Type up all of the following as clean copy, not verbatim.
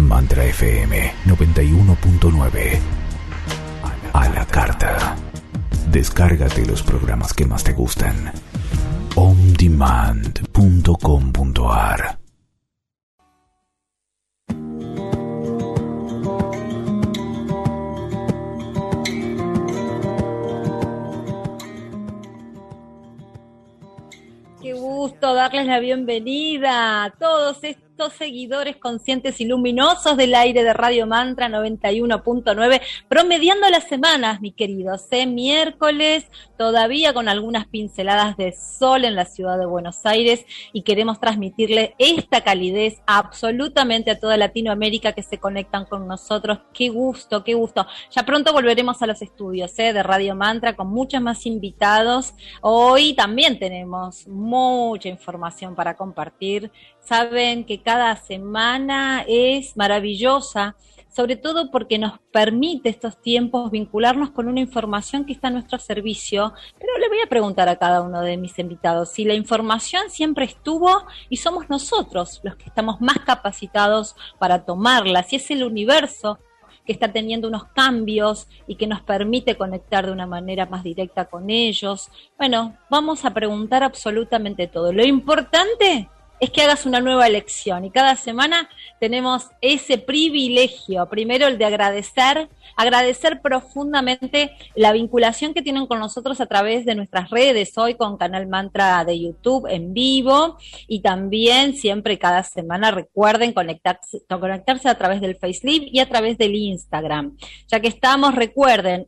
Mantra FM 91.9. A la carta. Descárgate los programas que más te gustan. ondemand.com.ar. Qué gusto darles la bienvenida a todos estos seguidores conscientes y luminosos del aire de Radio Mantra 91.9, promediando las semanas, mis queridos, miércoles, todavía con algunas pinceladas de sol en la ciudad de Buenos Aires, y queremos transmitirle esta calidez absolutamente a toda Latinoamérica que se conectan con nosotros. Qué gusto, qué gusto. Ya pronto volveremos a los estudios de Radio Mantra con muchos más invitados. Hoy también tenemos mucha información para compartir. Saben que cada semana es maravillosa, sobre todo porque nos permite estos tiempos vincularnos con una información que está a nuestro servicio. Pero le voy a preguntar a cada uno de mis invitados si la información siempre estuvo y somos nosotros los que estamos más capacitados para tomarla, si es el universo que está teniendo unos cambios y que nos permite conectar de una manera más directa con ellos. Bueno, vamos a preguntar absolutamente todo. Lo importante es que hagas una nueva elección, y cada semana tenemos ese privilegio, primero el de agradecer profundamente la vinculación que tienen con nosotros a través de nuestras redes, hoy con Canal Mantra de YouTube en vivo, y también siempre cada semana recuerden conectarse a través del Facebook y a través del Instagram. Ya que estamos, recuerden,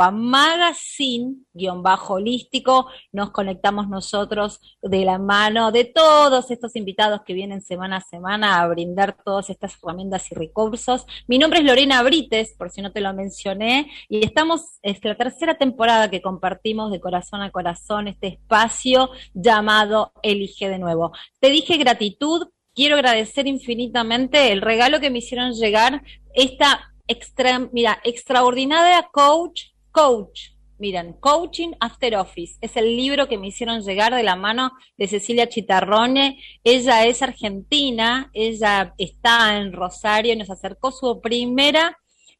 @magazine_holístico, nos conectamos nosotros de la mano de todos estos invitados que vienen semana a semana a brindar todas estas herramientas y recursos. Mi nombre es Lorena Brites, por si no te lo mencioné, y estamos, es la tercera temporada que compartimos de corazón a corazón este espacio llamado Elige de Nuevo. Te dije gratitud, quiero agradecer infinitamente el regalo que me hicieron llegar, esta extraordinaria coach. Miren, Coaching After Office, es el libro que me hicieron llegar de la mano de Cecilia Chitarrone. Ella es argentina, ella está en Rosario y nos acercó su primera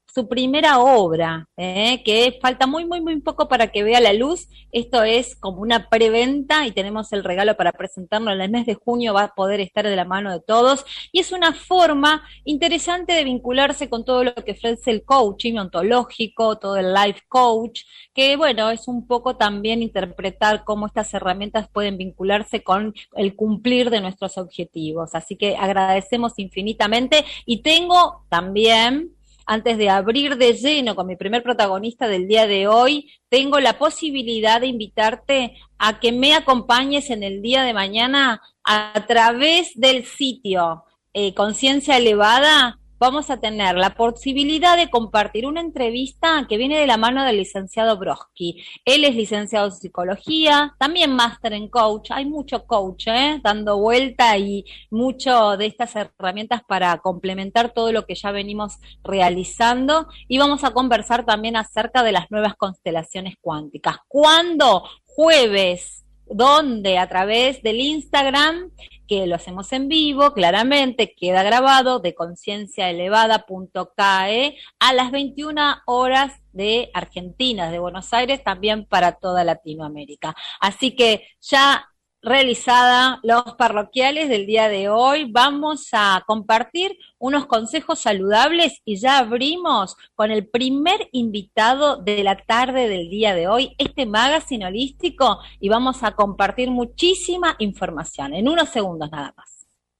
obra, que falta muy poco para que vea la luz. Esto es como una preventa y tenemos el regalo para presentarlo en el mes de junio, va a poder estar de la mano de todos, y es una forma interesante de vincularse con todo lo que ofrece el coaching ontológico, todo el life coach, que bueno, es un poco también interpretar cómo estas herramientas pueden vincularse con el cumplir de nuestros objetivos. Así que agradecemos infinitamente, y tengo también, antes de abrir de lleno con mi primer protagonista del día de hoy, tengo la posibilidad de invitarte a que me acompañes en el día de mañana a través del sitio Conciencia Elevada. Vamos a tener la posibilidad de compartir una entrevista que viene de la mano del licenciado Broski. Él es licenciado en psicología, también máster en coach. Hay mucho coach dando vuelta, y mucho de estas herramientas para complementar todo lo que ya venimos realizando. Y vamos a conversar también acerca de las nuevas constelaciones cuánticas. ¿Cuándo? Jueves. ¿Dónde? A través del Instagram, que lo hacemos en vivo, claramente, queda grabado, de concienciaelevada.cae, a las 21 horas de Argentina, de Buenos Aires, también para toda Latinoamérica. Así que ya realizada los parroquiales del día de hoy, vamos a compartir unos consejos saludables, y ya abrimos con el primer invitado de la tarde del día de hoy, este magazine holístico, y vamos a compartir muchísima información en unos segundos nada más.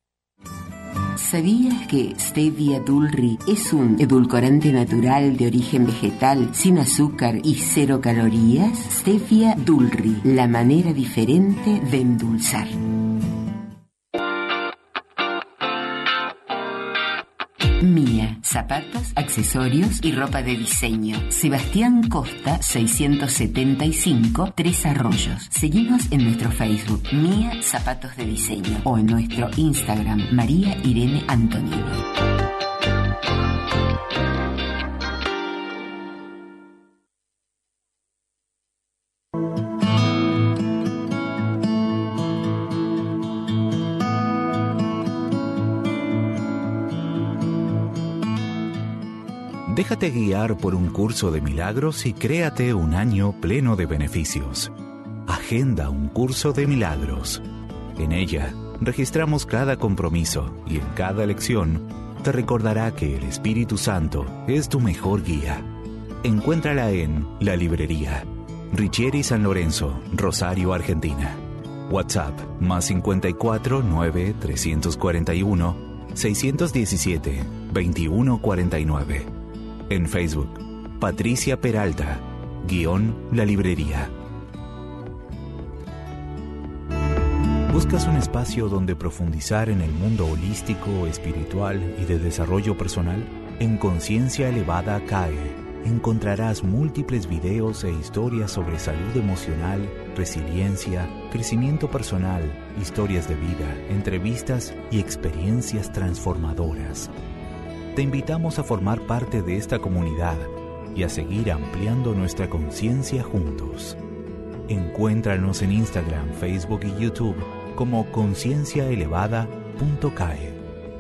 ¿Sabías que Stevia Dulri es un edulcorante natural de origen vegetal, sin azúcar y 0 calorías? Stevia Dulri, la manera diferente de endulzar. Mía, zapatos, accesorios y ropa de diseño. Sebastián Costa 675, Tres Arroyos. Seguinos en nuestro Facebook, Mía Zapatos de Diseño, o en nuestro Instagram, María Irene Antonini. Déjate guiar por un curso de milagros y créate un año pleno de beneficios. Agenda un curso de milagros. En ella, registramos cada compromiso y en cada lección te recordará que el Espíritu Santo es tu mejor guía. Encuéntrala en La Librería, Richieri San Lorenzo, Rosario, Argentina. WhatsApp +54 9 341 617 2149. En Facebook, Patricia Peralta, _La Librería. ¿Buscas un espacio donde profundizar en el mundo holístico, espiritual y de desarrollo personal? En Conciencia Elevada CAE encontrarás múltiples videos e historias sobre salud emocional, resiliencia, crecimiento personal, historias de vida, entrevistas y experiencias transformadoras. Te invitamos a formar parte de esta comunidad y a seguir ampliando nuestra conciencia juntos. Encuéntranos en Instagram, Facebook y YouTube como concienciaelevada.cae.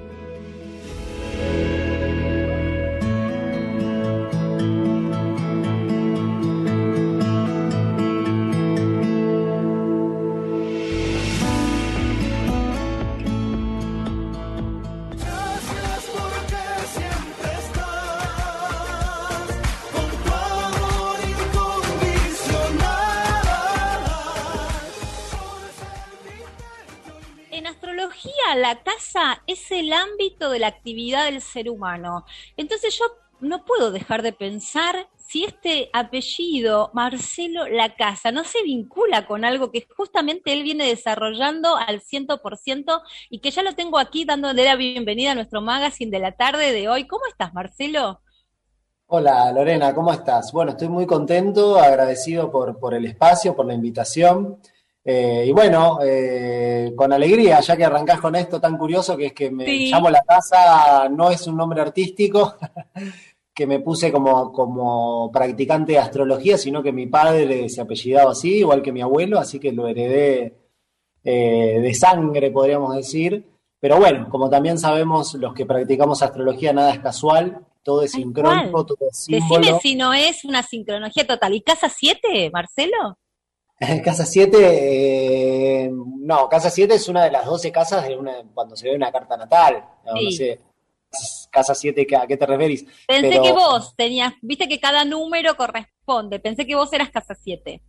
La casa es el ámbito de la actividad del ser humano. Entonces yo no puedo dejar de pensar si este apellido, Marcelo Lacasa, no se vincula con algo que justamente él viene desarrollando al 100% y que ya lo tengo aquí dándole la bienvenida a nuestro magazine de la tarde de hoy. ¿Cómo estás, Marcelo? Hola, Lorena, ¿cómo estás? Bueno, estoy muy contento, agradecido por el espacio, por la invitación. Y bueno, con alegría, ya que arrancás con esto tan curioso que es que me llamo Lacasa, no es un nombre artístico que me puse como practicante de astrología, sino que mi padre se apellidaba así, igual que mi abuelo, así que lo heredé de sangre, podríamos decir. Pero bueno, como también sabemos los que practicamos astrología, nada es casual, todo es sincrónico, todo es símbolo. Decime si no es una sincronología total. ¿Y casa 7, Marcelo? Casa 7, no, Casa 7 es una de las 12 casas cuando se ve una carta natal. No, sí. No sé, Casa 7, ¿a qué te referís? Pensé que vos tenías, viste que cada número corresponde, pensé que vos eras Casa 7.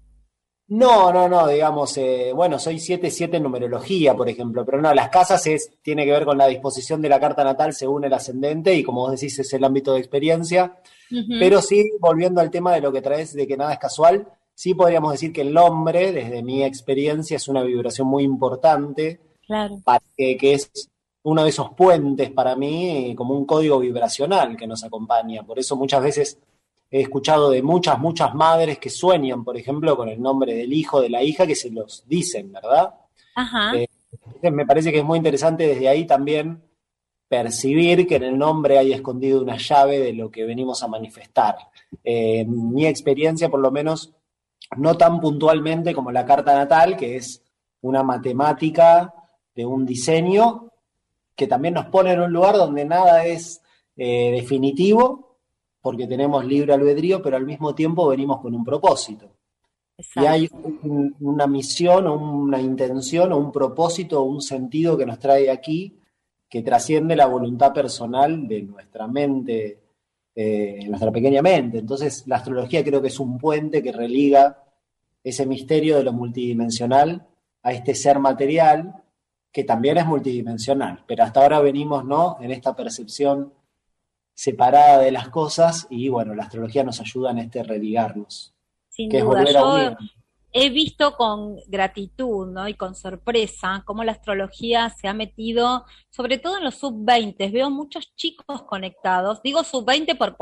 No, digamos, bueno, soy 7 en numerología, por ejemplo, pero no, las casas tiene que ver con la disposición de la carta natal según el ascendente y como vos decís es el ámbito de experiencia, pero sí, volviendo al tema de lo que traes de que nada es casual, sí podríamos decir que el nombre, desde mi experiencia, es una vibración muy importante, claro, que es uno de esos puentes para mí, como un código vibracional que nos acompaña. Por eso muchas veces he escuchado de muchas madres que sueñan, por ejemplo, con el nombre del hijo, de la hija, que se los dicen, ¿verdad? Ajá. Me parece que es muy interesante desde ahí también percibir que en el nombre hay escondido una llave de lo que venimos a manifestar. En mi experiencia, por lo menos, no tan puntualmente como la carta natal, que es una matemática de un diseño que también nos pone en un lugar donde nada es definitivo, porque tenemos libre albedrío, pero al mismo tiempo venimos con un propósito. Exacto. Y hay una misión, o una intención, o un propósito, o un sentido que nos trae aquí, que trasciende la voluntad personal de nuestra mente, nuestra pequeña mente. Entonces la astrología creo que es un puente que religa ese misterio de lo multidimensional a este ser material que también es multidimensional, pero hasta ahora venimos, ¿no?, en esta percepción separada de las cosas y bueno, la astrología nos ayuda en religarnos. Sin duda, yo he visto con gratitud, ¿no?, y con sorpresa cómo la astrología se ha metido, sobre todo en los sub-20. Veo muchos chicos conectados, digo sub-20 por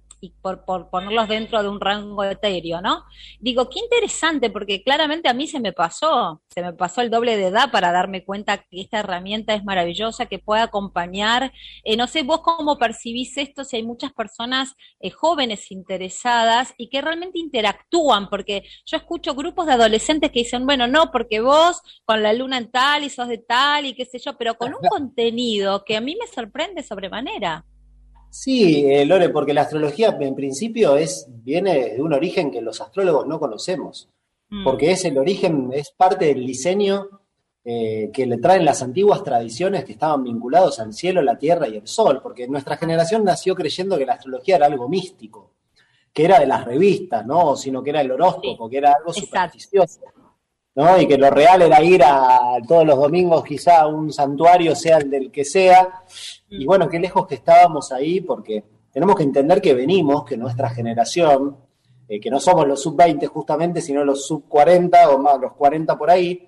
ponerlos dentro de un rango etéreo, ¿no? Digo, qué interesante, porque claramente a mí se me pasó el doble de edad para darme cuenta que esta herramienta es maravillosa, que puede acompañar. No sé vos cómo percibís esto, si hay muchas personas jóvenes interesadas y que realmente interactúan, porque yo escucho grupos de adolescentes que dicen, bueno, no, porque vos con la luna en tal y sos de tal y qué sé yo, pero con un contenido que a mí me sorprende sobremanera. Sí, Lore, porque la astrología en principio viene de un origen que los astrólogos no conocemos, porque es el origen, es parte del diseño que le traen las antiguas tradiciones que estaban vinculados al cielo, la tierra y el sol, porque nuestra generación nació creyendo que la astrología era algo místico, que era de las revistas, ¿no? Sino que era el horóscopo, que era algo supersticioso, ¿no? Y que lo real era ir todos los domingos quizá a un santuario, sea el del que sea, y bueno, qué lejos que estábamos ahí, porque tenemos que entender que venimos, que nuestra generación, que no somos los sub-20 justamente, sino los sub-40 o más, los 40 por ahí,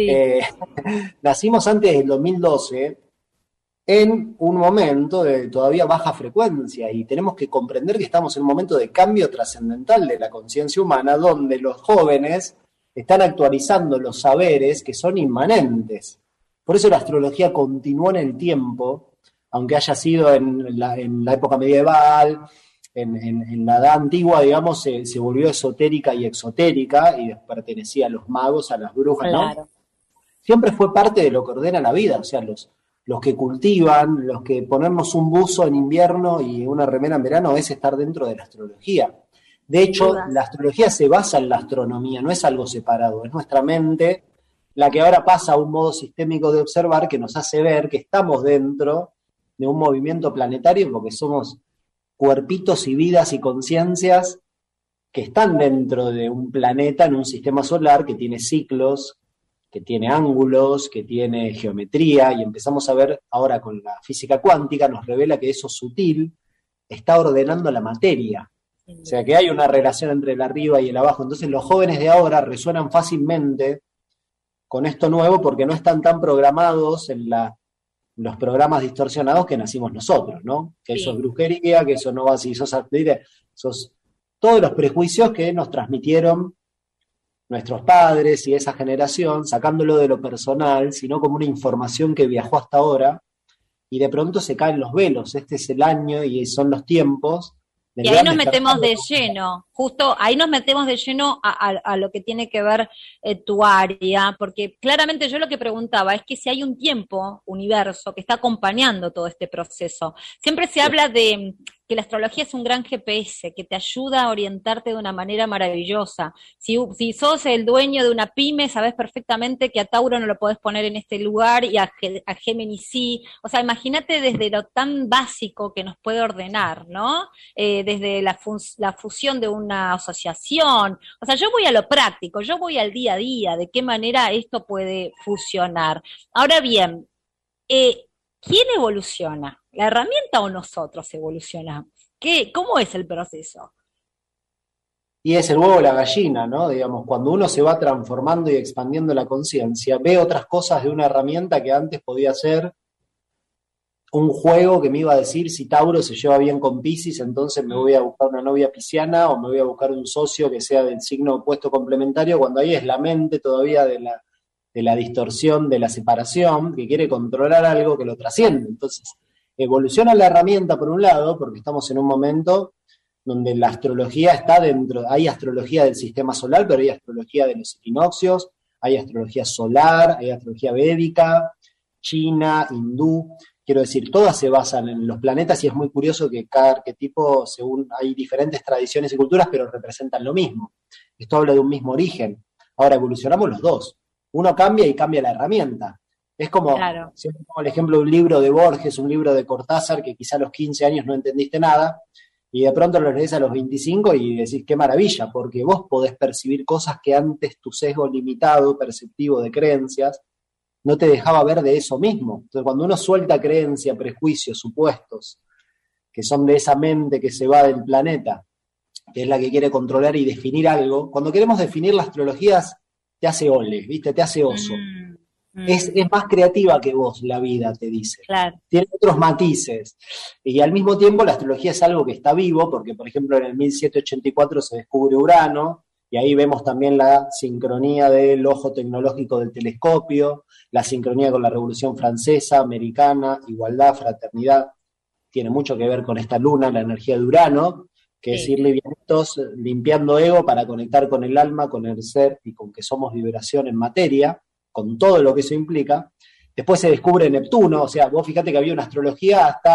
nacimos antes del 2012 en un momento de todavía baja frecuencia y tenemos que comprender que estamos en un momento de cambio trascendental de la conciencia humana donde los jóvenes están actualizando los saberes que son inmanentes. Por eso la astrología continuó en el tiempo, aunque haya sido en la época medieval, en la edad antigua, digamos, se volvió esotérica y exotérica y pertenecía a los magos, a las brujas, claro, ¿no? Siempre fue parte de lo que ordena la vida, o sea, los que cultivan, los que ponernos un buzo en invierno y una remera en verano es estar dentro de la astrología. De hecho, la astrología se basa en la astronomía, no es algo separado, es nuestra mente la que ahora pasa a un modo sistémico de observar que nos hace ver que estamos dentro de un movimiento planetario porque somos cuerpitos y vidas y conciencias que están dentro de un planeta en un sistema solar que tiene ciclos, que tiene ángulos, que tiene geometría, y empezamos a ver ahora con la física cuántica, nos revela que eso sutil está ordenando la materia. O sea, que hay una relación entre el arriba y el abajo. Entonces los jóvenes de ahora resuenan fácilmente con esto nuevo porque no están tan programados en los programas distorsionados que nacimos nosotros, ¿no? Que eso es brujería, que eso no va así, sos todos los prejuicios que nos transmitieron nuestros padres y esa generación, sacándolo de lo personal, sino como una información que viajó hasta ahora, y de pronto se caen los velos. Este es el año y son los tiempos. Y ahí nos metemos de lleno, justo ahí nos metemos de lleno a lo que tiene que ver tu área, porque claramente yo lo que preguntaba es que si hay un tiempo, universo, que está acompañando todo este proceso. Siempre se habla de que la astrología es un gran GPS, que te ayuda a orientarte de una manera maravillosa. Si sos el dueño de una pyme, sabes perfectamente que a Tauro no lo podés poner en este lugar y a Géminis sí. O sea, imagínate desde lo tan básico que nos puede ordenar, ¿no? Desde la fusión de una asociación. O sea, yo voy a lo práctico, yo voy al día a día, de qué manera esto puede fusionar. Ahora bien, ¿quién evoluciona? ¿La herramienta o nosotros evolucionamos? ¿Cómo es el proceso? Y es el huevo o la gallina, ¿no? Digamos, cuando uno se va transformando y expandiendo la conciencia, ve otras cosas de una herramienta que antes podía ser un juego que me iba a decir si Tauro se lleva bien con Piscis, entonces me voy a buscar una novia pisciana o me voy a buscar un socio que sea del signo opuesto complementario, cuando ahí es la mente todavía de la distorsión, de la separación, que quiere controlar algo que lo trasciende. Entonces, evoluciona la herramienta por un lado, porque estamos en un momento donde la astrología está dentro, hay astrología del sistema solar, pero hay astrología de los equinoccios, hay astrología solar, hay astrología védica, china, hindú. Quiero decir, todas se basan en los planetas y es muy curioso que cada arquetipo, según hay diferentes tradiciones y culturas, pero representan lo mismo. Esto habla de un mismo origen. Ahora evolucionamos los dos. Uno cambia y cambia la herramienta. Es como, claro, siempre pongo el ejemplo de un libro de Borges, un libro de Cortázar, que quizá a los 15 años no entendiste nada, y de pronto lo lees a los 25 y decís, qué maravilla, porque vos podés percibir cosas que antes tu sesgo limitado, perceptivo de creencias, no te dejaba ver de eso mismo. Entonces, cuando uno suelta creencia, prejuicios, supuestos, que son de esa mente que se va del planeta, que es la que quiere controlar y definir algo, cuando queremos definir las astrologías, te hace ole, ¿viste? Te hace oso. Es más creativa que vos, la vida, te dice. Claro. Tiene otros matices. Y al mismo tiempo la astrología es algo que está vivo, porque por ejemplo en el 1784 se descubre Urano, y ahí vemos también la sincronía del ojo tecnológico del telescopio, la sincronía con la Revolución Francesa, Americana, igualdad, fraternidad. Tiene mucho que ver con esta luna, la energía de Urano, que es ir livianitos, limpiando ego para conectar con el alma, con el ser y con que somos vibración en materia, con todo lo que eso implica. Después se descubre Neptuno, o sea, vos fíjate que había una astrología hasta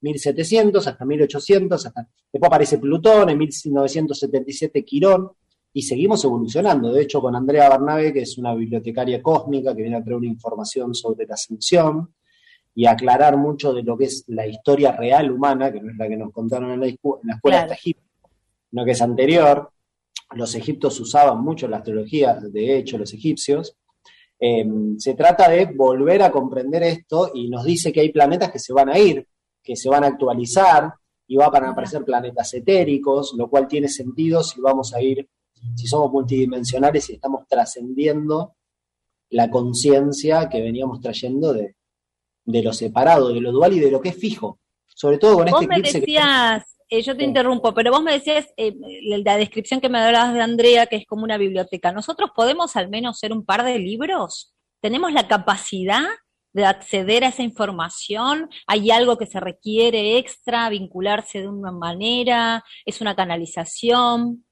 1700 hasta 1800, después aparece Plutón, en 1977 Quirón, y seguimos evolucionando. De hecho, con Andrea Barnabé, que es una bibliotecaria cósmica que viene a traer una información sobre la ascensión y aclarar mucho de lo que es la historia real humana, que no es la que nos contaron en la escuela hasta Egipto, sino que es anterior. Los egipcios usaban mucho la astrología, de hecho, los egipcios. Se trata de volver a comprender esto, y nos dice que hay planetas que se van a ir, que se van a actualizar, y van a aparecer planetas etéricos, lo cual tiene sentido si vamos a ir, si somos multidimensionales y estamos trascendiendo la conciencia que veníamos trayendo de lo separado, de lo dual y de lo que es fijo. Sobre todo con este eclipse. Vos me decías, yo te interrumpo, pero vos me decías la descripción que me dabas de Andrea, que es como una biblioteca. ¿Nosotros podemos al menos ser un par de libros? ¿Tenemos la capacidad de acceder a esa información? ¿Hay algo que se requiere extra, vincularse de una manera? ¿Es una canalización?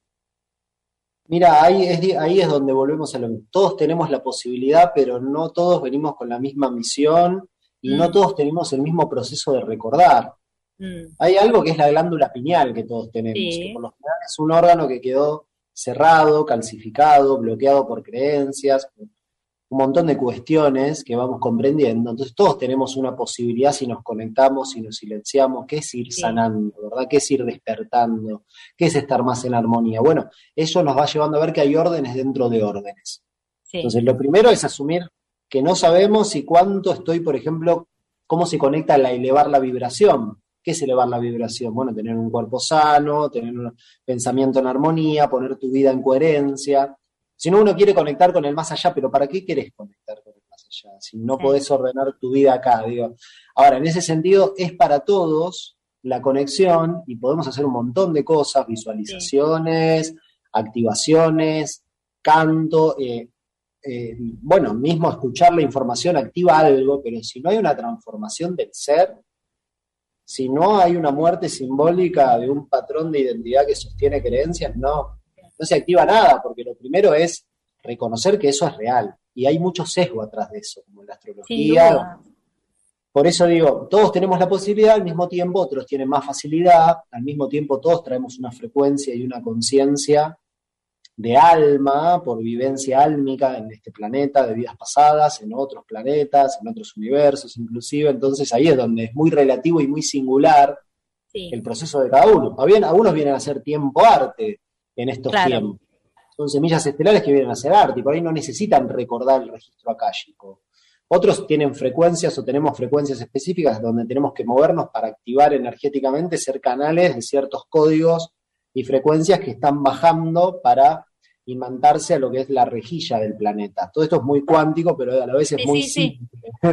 Mira, ahí es donde volvemos a lo mismo. Todos tenemos la posibilidad, pero no todos venimos con la misma misión y no todos tenemos el mismo proceso de recordar. Hay algo que es la glándula pineal que todos tenemos, que por lo general es un órgano que quedó cerrado, calcificado, bloqueado por creencias, un montón de cuestiones que vamos comprendiendo. Entonces todos tenemos una posibilidad si nos conectamos, si nos silenciamos, que es ir sanando, ¿verdad? Que es ir despertando, que es estar más en armonía. Bueno, eso nos va llevando a ver que hay órdenes dentro de órdenes. Entonces lo primero es asumir que no sabemos y cuánto estoy, por ejemplo, cómo se conecta a elevar la vibración. ¿Qué es elevar la vibración? Bueno, tener un cuerpo sano, tener un pensamiento en armonía, poner tu vida en coherencia. Si no, uno quiere conectar con el más allá, pero ¿para qué querés conectar con el más allá? Si no podés ordenar tu vida acá, digo. Ahora, en ese sentido, es para todos la conexión y podemos hacer un montón de cosas, visualizaciones, activaciones, canto, bueno, mismo escuchar la información activa algo, pero si no hay una transformación del ser, si no hay una muerte simbólica de un patrón de identidad que sostiene creencias, no se activa nada, porque lo primero es reconocer que eso es real, y hay mucho sesgo atrás de eso, como en la astrología. Por eso digo, todos tenemos la posibilidad, al mismo tiempo otros tienen más facilidad, al mismo tiempo todos traemos una frecuencia y una conciencia de alma, por vivencia álmica en este planeta, de vidas pasadas, en otros planetas, en otros universos inclusive. Entonces ahí es donde es muy relativo y muy singular el proceso de cada uno. Algunos vienen a hacer tiempo arte en estos tiempos. Son semillas estelares que vienen a hacer arte y por ahí no necesitan recordar el registro akáshico. Otros tienen frecuencias o tenemos frecuencias específicas donde tenemos que movernos para activar energéticamente, ser canales de ciertos códigos y frecuencias que están bajando para imantarse a lo que es la rejilla del planeta. Todo esto es muy cuántico, pero a la vez es muy simple.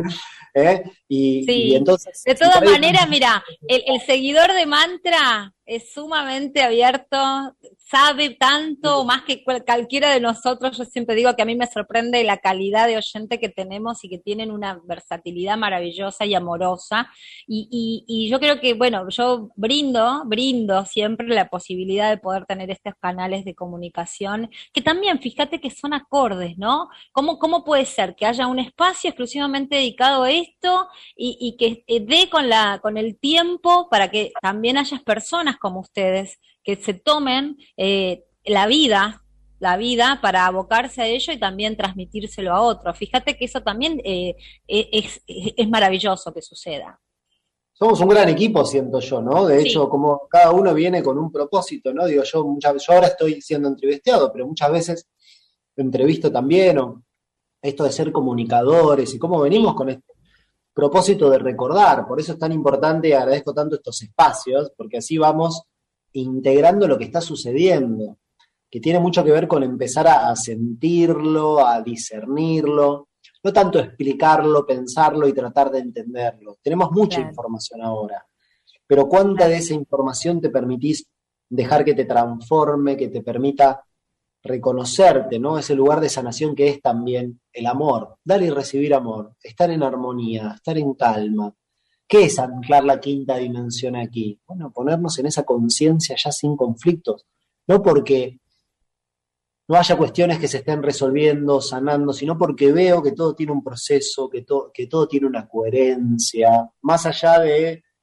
Y entonces, de todas maneras, mira, el seguidor de mantra es sumamente abierto, sabe tanto más que cualquiera de nosotros. Yo siempre digo que a mí me sorprende la calidad de oyente que tenemos y que tienen una versatilidad maravillosa y amorosa, y yo creo que, bueno, yo brindo siempre la posibilidad de poder tener estos canales de comunicación, que también, fíjate que son acordes, ¿no? ¿Cómo puede ser que haya un espacio exclusivamente dedicado a esto y que dé con el tiempo para que también haya personas como ustedes que se tomen la vida para abocarse a ello y también transmitírselo a otros? Fíjate que eso también es maravilloso que suceda. Somos un gran equipo, siento yo, ¿no? De hecho, como cada uno viene con un propósito, ¿no? Digo, yo ahora estoy siendo entrevistado, pero muchas veces entrevisto también, o esto de ser comunicadores, y cómo venimos con este propósito de recordar. Por eso es tan importante y agradezco tanto estos espacios, porque así vamos integrando lo que está sucediendo, que tiene mucho que ver con empezar a sentirlo, a discernirlo, no tanto explicarlo, pensarlo y tratar de entenderlo. Tenemos mucha información ahora, pero ¿cuánta de esa información te permitís dejar que te transforme, que te permita reconocerte, ¿no? Ese lugar de sanación que es también el amor, dar y recibir amor, estar en armonía, estar en calma. ¿Qué es anclar la quinta dimensión aquí? Bueno, ponernos en esa conciencia ya sin conflictos, no porque no haya cuestiones que se estén resolviendo, sanando, sino porque veo que todo tiene un proceso, que todo tiene una coherencia, más allá de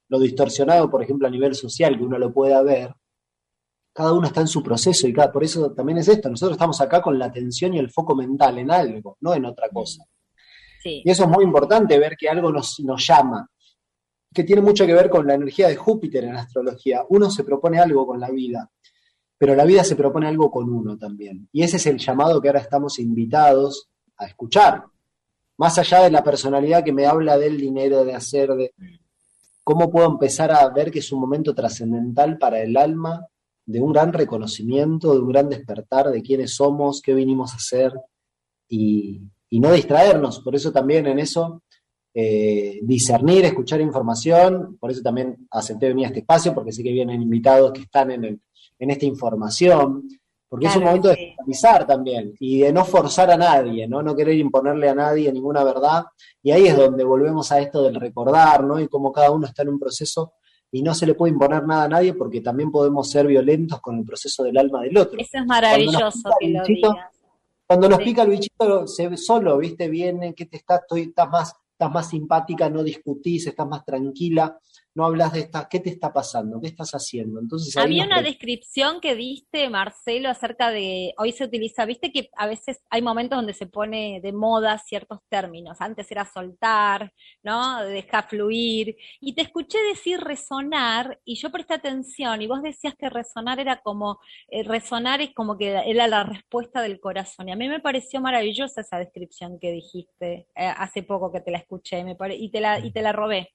lo distorsionado, por ejemplo, a nivel social, que uno lo pueda ver, cada uno está en su proceso y por eso también es esto, nosotros estamos acá con la atención y el foco mental en algo, no en otra cosa. Sí. Y eso es muy importante, ver que algo nos llama, que tiene mucho que ver con la energía de Júpiter en la astrología. Uno se propone algo con la vida, pero la vida se propone algo con uno también. Y ese es el llamado que ahora estamos invitados a escuchar. Más allá de la personalidad que me habla del dinero, de hacer, de cómo puedo empezar a ver que es un momento trascendental para el alma, de un gran reconocimiento, de un gran despertar de quiénes somos, qué vinimos a hacer, y no distraernos. Por eso también en eso, discernir, escuchar información, por eso también acepté venir a este espacio, porque sé que vienen invitados que están en esta información, porque Claro, es un momento sí. de estabilizar también, y de no forzar a nadie, ¿no? No querer imponerle a nadie ninguna verdad, y ahí es donde volvemos a esto del recordar, ¿no? Y cómo cada uno está en un proceso, y no se le puede imponer nada a nadie, porque también podemos ser violentos con el proceso del alma del otro. Eso es maravilloso que lo digas. Cuando nos Sí. pica el bichito, se ve solo, ¿viste? Viene, que estás más simpática, no discutís, estás más tranquila, no hablas de qué te está pasando, qué estás haciendo. Entonces ahí Había una descripción que diste, Marcelo, acerca de, hoy se utiliza, viste que a veces hay momentos donde se pone de moda ciertos términos, antes era soltar, ¿no? Dejar fluir, y te escuché decir resonar, y yo presté atención, y vos decías que resonar era como, resonar es como que era la respuesta del corazón, y a mí me pareció maravillosa esa descripción que dijiste, hace poco que te la escuché, y te la robé.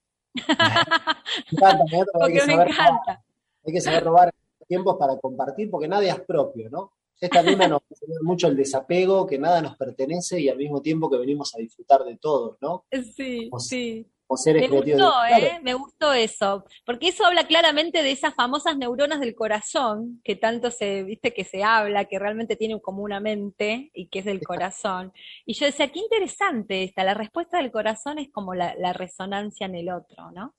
Porque me encanta. Hay que saber robar tiempos para compartir, porque nada es propio, ¿no? Esta luna nos enseña mucho el desapego, que nada nos pertenece y al mismo tiempo que venimos a disfrutar de todos, ¿no? Sí, sí. Como seres Me creativos. gustó, Claro. me gustó eso, porque eso habla claramente de esas famosas neuronas del corazón, que tanto viste que se habla, que realmente tienen como una mente y que es del corazón. Y yo decía, qué interesante esta, la respuesta del corazón es como la resonancia en el otro, ¿no?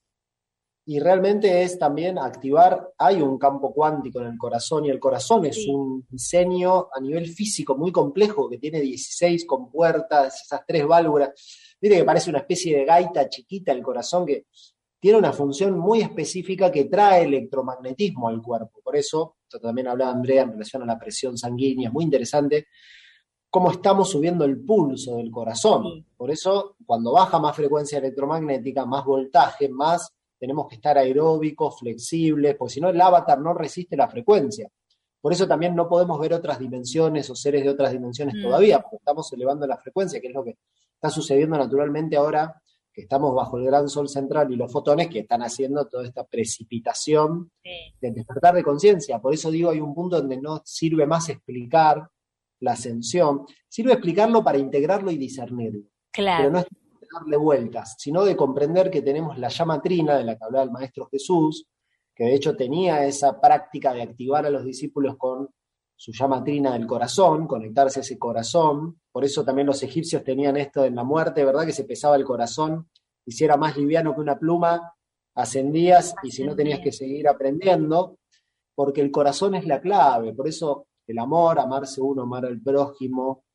Y realmente es también activar, hay un campo cuántico en el corazón, y el corazón es Sí. un diseño a nivel físico muy complejo, que tiene 16 compuertas, esas 3 válvulas. Viste que parece una especie de gaita chiquita el corazón, que tiene una función muy específica que trae electromagnetismo al cuerpo. Por eso, esto también hablaba Andrea en relación a la presión sanguínea, es muy interesante cómo estamos subiendo el pulso del corazón. Sí. Por eso, cuando baja más frecuencia electromagnética, más voltaje, más tenemos que estar aeróbicos, flexibles, porque si no el avatar no resiste la frecuencia. Por eso también no podemos ver otras dimensiones o seres de otras dimensiones todavía, porque estamos elevando la frecuencia, que es lo que está sucediendo naturalmente ahora, que estamos bajo el gran sol central y los fotones que están haciendo toda esta precipitación del despertar de conciencia. Por eso digo, hay un punto donde no sirve más explicar la ascensión, sirve explicarlo para integrarlo y discernirlo. Claro. Pero no es darle vueltas, sino de comprender que tenemos la llama trina de la que hablaba el Maestro Jesús, que de hecho tenía esa práctica de activar a los discípulos con su llama trina del corazón, conectarse a ese corazón. Por eso también los egipcios tenían esto en la muerte, ¿verdad? Que se pesaba el corazón, y si era más liviano que una pluma, ascendías, y si no tenías que seguir aprendiendo, porque el corazón es la clave. Por eso el amor, amarse uno, amar al prójimo,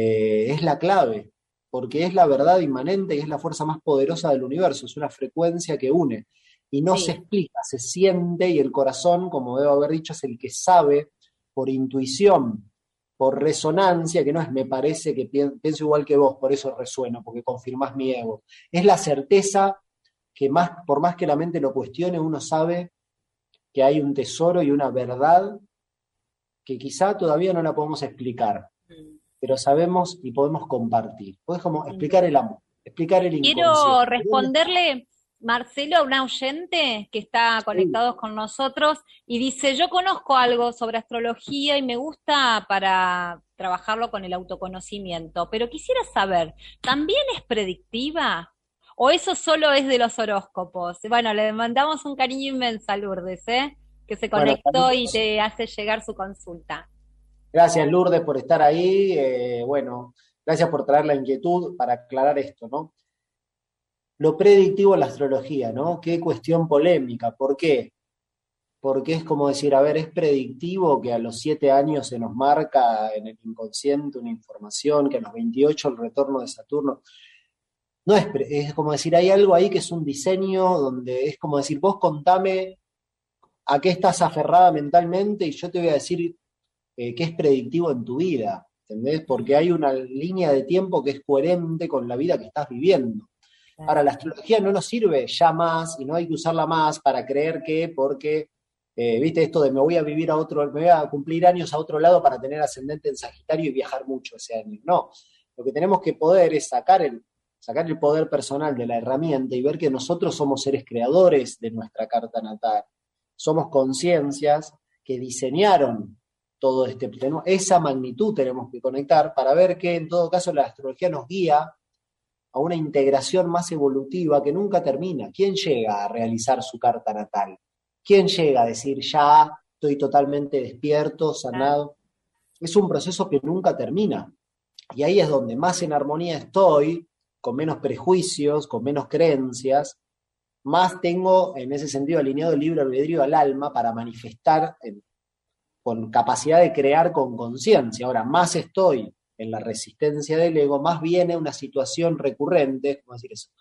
es la clave, porque es la verdad inmanente y es la fuerza más poderosa del universo, es una frecuencia que une, y no se explica, se siente, y el corazón, como debo haber dicho, es el que sabe por intuición, por resonancia, que no es me parece que pienso igual que vos, por eso resueno, porque confirmás mi ego. Es la certeza que por más que la mente lo cuestione, uno sabe que hay un tesoro y una verdad que quizá todavía no la podemos explicar, pero sabemos y podemos compartir. Podés como explicar el amor, explicar el inconsciente. Quiero responderle, Marcelo, a un oyente que está conectado con nosotros y dice, yo conozco algo sobre astrología y me gusta para trabajarlo con el autoconocimiento, pero quisiera saber, ¿también es predictiva? ¿O eso solo es de los horóscopos? Bueno, le mandamos un cariño inmenso a Lourdes, que se conectó y te hace llegar su consulta. Gracias, Lourdes, por estar ahí. Bueno, gracias por traer la inquietud para aclarar esto, ¿no? Lo predictivo en la astrología, ¿no? Qué cuestión polémica. ¿Por qué? Porque es como decir, a ver, ¿es predictivo que a los 7 años se nos marca en el inconsciente una información, que a los 28 el retorno de Saturno? no es como decir, hay algo ahí que es un diseño donde es como decir, vos contame a qué estás aferrada mentalmente y yo te voy a decir qué es predictivo en tu vida, ¿entendés? Porque hay una línea de tiempo que es coherente con la vida que estás viviendo. Ahora, la astrología no nos sirve ya más y no hay que usarla más para creer que porque, viste esto de me voy a cumplir años a otro lado para tener ascendente en Sagitario y viajar mucho ese año. No, lo que tenemos que poder es sacar el poder personal de la herramienta y ver que nosotros somos seres creadores de nuestra carta natal. Somos conciencias que diseñaron todo esa magnitud tenemos que conectar para ver que en todo caso la astrología nos guía a una integración más evolutiva que nunca termina. ¿Quién llega a realizar su carta natal? ¿Quién llega a decir ya estoy totalmente despierto, sanado? Es un proceso que nunca termina. Y ahí es donde más en armonía estoy, con menos prejuicios, con menos creencias, más tengo en ese sentido alineado el libre albedrío al alma para manifestar con capacidad de crear con conciencia. Ahora, más estoy en la resistencia del ego, más viene una situación recurrente, ¿cómo decir eso?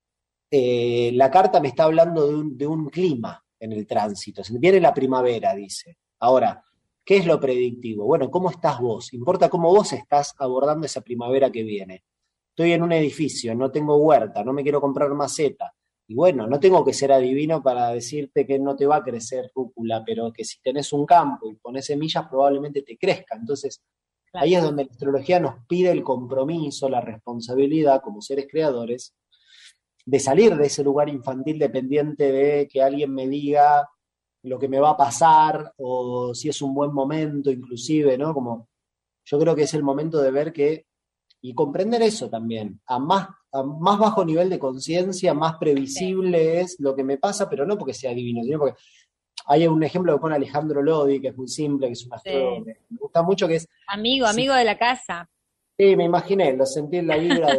La carta me está hablando de un clima en el tránsito. Viene la primavera, dice. Ahora, ¿qué es lo predictivo? Bueno, ¿cómo estás vos? Importa cómo vos estás abordando esa primavera que viene. Estoy en un edificio, no tengo huerta, no me quiero comprar maceta. Y bueno, no tengo que ser adivino para decirte que no te va a crecer rúcula, pero que si tenés un campo y pones semillas probablemente te crezca. Entonces, claro, ahí es donde la astrología nos pide el compromiso, la responsabilidad como seres creadores, de salir de ese lugar infantil dependiente de que alguien me diga lo que me va a pasar o si es un buen momento inclusive, ¿no? Como yo creo que es el momento de ver que, y comprender eso también, a más bajo nivel de conciencia, más previsible es lo que me pasa, pero no porque sea divino, sino porque hay un ejemplo que pone Alejandro Lodi, que es muy simple, que es un astrólogo que me gusta mucho, que es... Amigo de la casa. Sí, me imaginé, lo sentí en la vibra.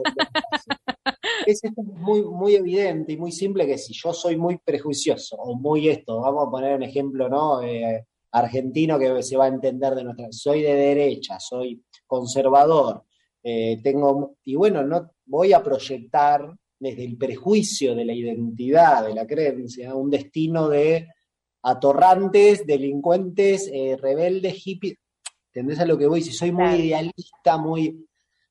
Es muy, muy evidente y muy simple que si yo soy muy prejuicioso o muy vamos a poner un ejemplo, ¿no? Argentino que se va a entender de nuestra... Soy de derecha, soy conservador, y bueno, no voy a proyectar desde el prejuicio de la identidad, de la creencia, un destino de atorrantes, delincuentes, rebeldes, hippies. ¿Entendés a lo que voy? Si soy muy idealista, muy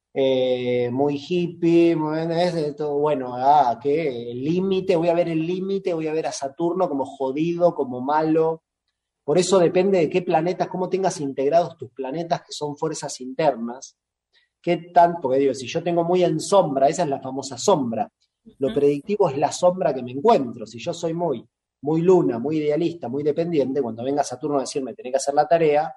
hippie, bueno, que el límite, voy a ver el límite, voy a ver a Saturno como jodido, como malo. Por eso depende de qué planetas, cómo tengas integrados tus planetas, que son fuerzas internas, porque digo, si yo tengo muy en sombra, esa es la famosa sombra, lo predictivo es la sombra que me encuentro. Si yo soy muy luna, muy idealista, muy dependiente, cuando venga Saturno a decirme tenés que hacer la tarea,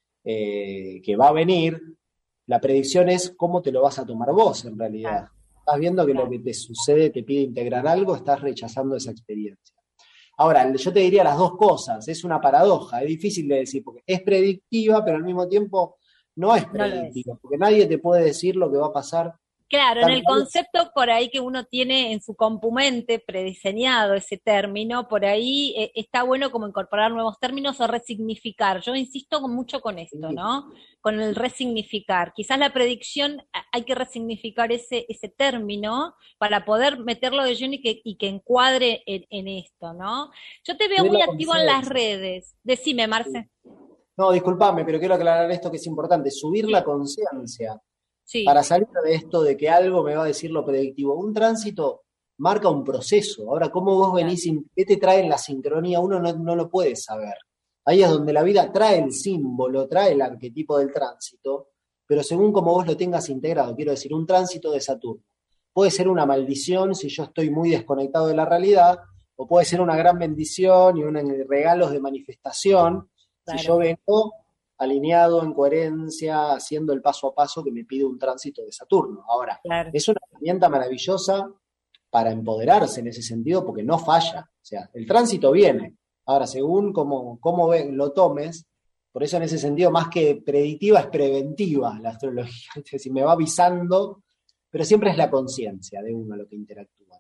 que va a venir, la predicción es cómo te lo vas a tomar vos en realidad. Estás viendo que lo que te sucede te pide integrar algo, estás rechazando esa experiencia. Ahora, yo te diría las dos cosas, es una paradoja, es difícil de decir, porque es predictiva, pero al mismo tiempo no es predictiva, porque nadie te puede decir lo que va a pasar. Claro, en el concepto por ahí que uno tiene en su compumente prediseñado ese término, por ahí está bueno como incorporar nuevos términos o resignificar. Yo insisto mucho con esto, ¿no? Con el resignificar. Quizás la predicción hay que resignificar ese término para poder meterlo de lleno y que encuadre en esto, ¿no? Yo te veo muy activo en las redes. Decime, Marce. No, discúlpame, pero quiero aclarar esto que es importante, subir la conciencia. Sí. Para salir de esto de que algo me va a decir lo predictivo. Un tránsito marca un proceso. Ahora, ¿cómo vos venís? ¿Qué te trae en la sincronía? Uno no lo puede saber. Ahí es donde la vida trae el símbolo, trae el arquetipo del tránsito, pero según como vos lo tengas integrado. Quiero decir, un tránsito de Saturno puede ser una maldición si yo estoy muy desconectado de la realidad, o puede ser una gran bendición y regalos de manifestación si yo vengo alineado, en coherencia, haciendo el paso a paso que me pide un tránsito de Saturno. Ahora, es una herramienta maravillosa para empoderarse en ese sentido, porque no falla. O sea, el tránsito viene. Ahora, según cómo lo tomes, por eso en ese sentido, más que predictiva, es preventiva la astrología. Es decir, me va avisando, pero siempre es la conciencia de uno lo que interactúa.